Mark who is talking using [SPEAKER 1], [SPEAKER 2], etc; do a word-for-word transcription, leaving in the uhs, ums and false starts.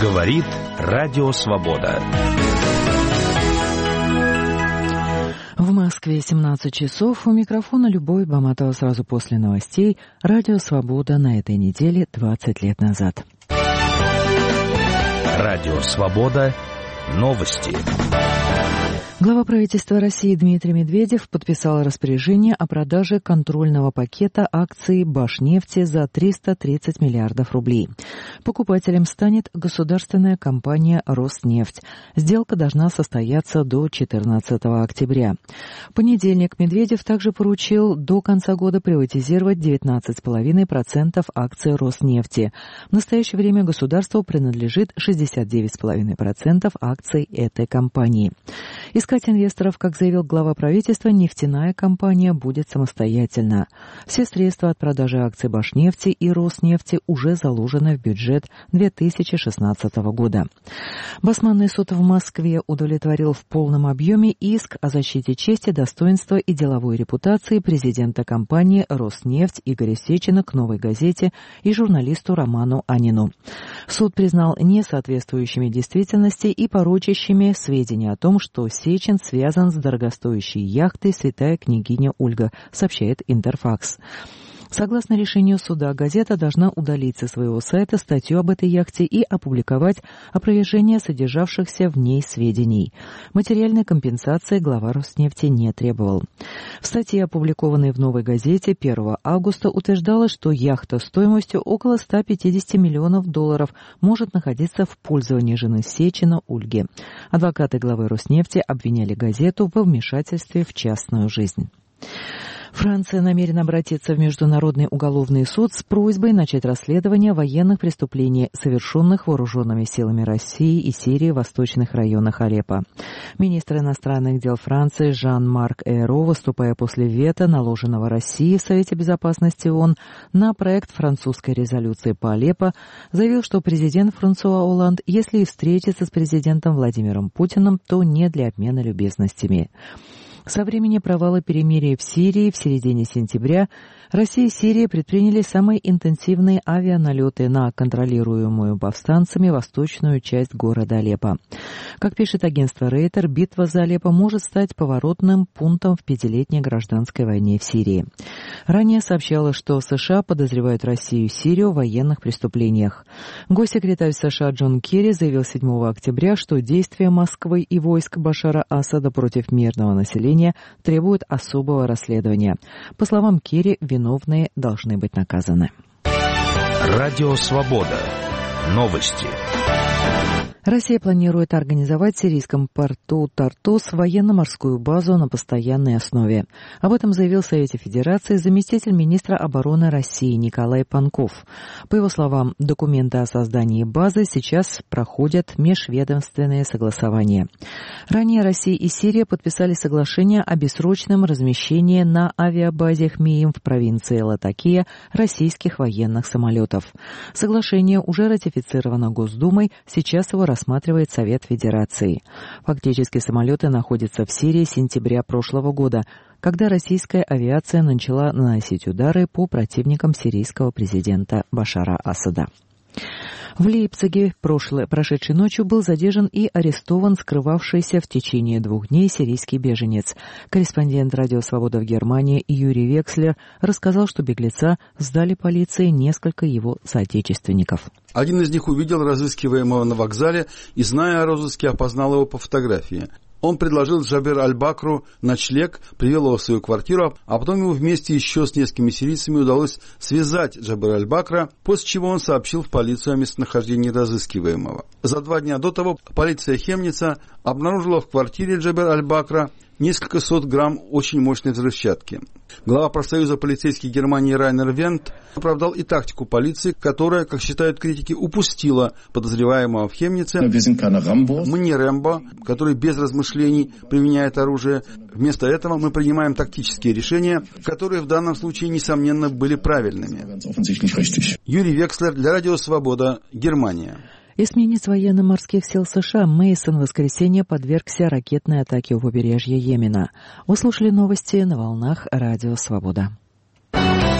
[SPEAKER 1] Говорит Радио Свобода.
[SPEAKER 2] В Москве семнадцать часов. У микрофона Любовь Баматова. Сразу после новостей. Радио Свобода на этой неделе двадцать лет назад.
[SPEAKER 1] Радио Свобода. Новости.
[SPEAKER 2] Глава правительства России Дмитрий Медведев подписал распоряжение о продаже контрольного пакета акций Башнефти за триста тридцать миллиардов рублей. Покупателем станет государственная компания «Роснефть». Сделка должна состояться до четырнадцатого октября. В понедельник Медведев также поручил до конца года приватизировать девятнадцать целых пять десятых процента акций «Роснефти». В настоящее время государству принадлежит шестьдесят девять целых пять десятых процента акций этой компании. Искать инвесторов, как заявил глава правительства, нефтяная компания будет самостоятельна. Все средства от продажи акций Башнефти и Роснефти уже заложены в бюджет две тысячи шестнадцатого года. Басманный суд в Москве удовлетворил в полном объеме иск о защите чести, достоинства и деловой репутации президента компании «Роснефть» Игоря Сечина к «Новой газете» и журналисту Роману Анину. Суд признал несоответствующими действительности и порочащими сведения о том, что Сечин связан с дорогостоящей яхтой «Святая княгиня Ольга», сообщает Интерфакс. Согласно решению суда, газета должна удалить со своего сайта статью об этой яхте и опубликовать опровержение содержавшихся в ней сведений. Материальной компенсации глава Роснефти не требовал. В статье, опубликованной в «Новой газете» первого августа, утверждалось, что яхта стоимостью около ста пятидесяти миллионов долларов может находиться в пользовании жены Сечина Ольги. Адвокаты главы Роснефти обвиняли газету во вмешательстве в частную жизнь. Франция намерена обратиться в Международный уголовный суд с просьбой начать расследование военных преступлений, совершенных вооруженными силами России и Сирии в восточных районах Алеппо. Министр иностранных дел Франции Жан-Марк Эйро, выступая после вето, наложенного Россией в Совете Безопасности ООН на проект французской резолюции по Алеппо, заявил, что президент Франсуа Олланд, если и встретится с президентом Владимиром Путиным, то не для обмена любезностями. Со времени провала перемирия в Сирии в середине сентября Россия и Сирия предприняли самые интенсивные авианалеты на контролируемую повстанцами восточную часть города Алеппо. Как пишет агентство Рейтер, битва за Алеппо может стать поворотным пунктом в пятилетней гражданской войне в Сирии. Ранее сообщалось, что США подозревают Россию и Сирию в военных преступлениях. Госсекретарь США Джон Керри заявил седьмого октября, что действия Москвы и войск Башара Асада против мирного населения требуют особого расследования. По словам Керри, виновные должны быть наказаны.
[SPEAKER 1] Радио Свобода. Новости.
[SPEAKER 2] Россия планирует организовать в сирийском порту Тартус военно-морскую базу на постоянной основе. Об этом заявил в Совете Федерации заместитель министра обороны России Николай Панков. По его словам, документы о создании базы сейчас проходят межведомственные согласования. Ранее Россия и Сирия подписали соглашение о бессрочном размещении на авиабазе Хмейм в провинции Латакия российских военных самолетов. Соглашение уже ратифицировано Госдумой, сейчас его рассматривает Совет Федерации. Фактически самолеты находятся в Сирии с сентября прошлого года, когда российская авиация начала наносить удары по противникам сирийского президента Башара Асада. В Лейпциге прошлой, прошедшей ночью был задержан и арестован скрывавшийся в течение двух дней сирийский беженец. Корреспондент «Радио Свобода» в Германии Юрий Векслер рассказал, что беглеца сдали полиции несколько его соотечественников.
[SPEAKER 3] Один из них увидел разыскиваемого на вокзале и, зная о розыске, опознал его по фотографии. Он предложил Джабер Аль-Бакру ночлег, привел его в свою квартиру, а потом ему вместе еще с несколькими сирийцами удалось связать Джабера Аль-Бакра, после чего он сообщил в полицию о местонахождении разыскиваемого. За два дня до того полиция Хемница обнаружила в квартире Джабера Аль-Бакра несколько сот грамм очень мощной взрывчатки. Глава профсоюза полицейских Германии Райнер Вент оправдал и тактику полиции, которая, как считают критики, упустила подозреваемого в Хемнице. Мы не Рэмбо, который без размышлений применяет оружие. Вместо этого мы принимаем тактические решения, которые в данном случае, несомненно, были правильными. Юрий Векслер для Радио Свобода, Германия.
[SPEAKER 2] Эсминец военно-морских сил США Мейсон в воскресенье подвергся ракетной атаке у побережья Йемена. Вы слушали новости на волнах Радио Свобода.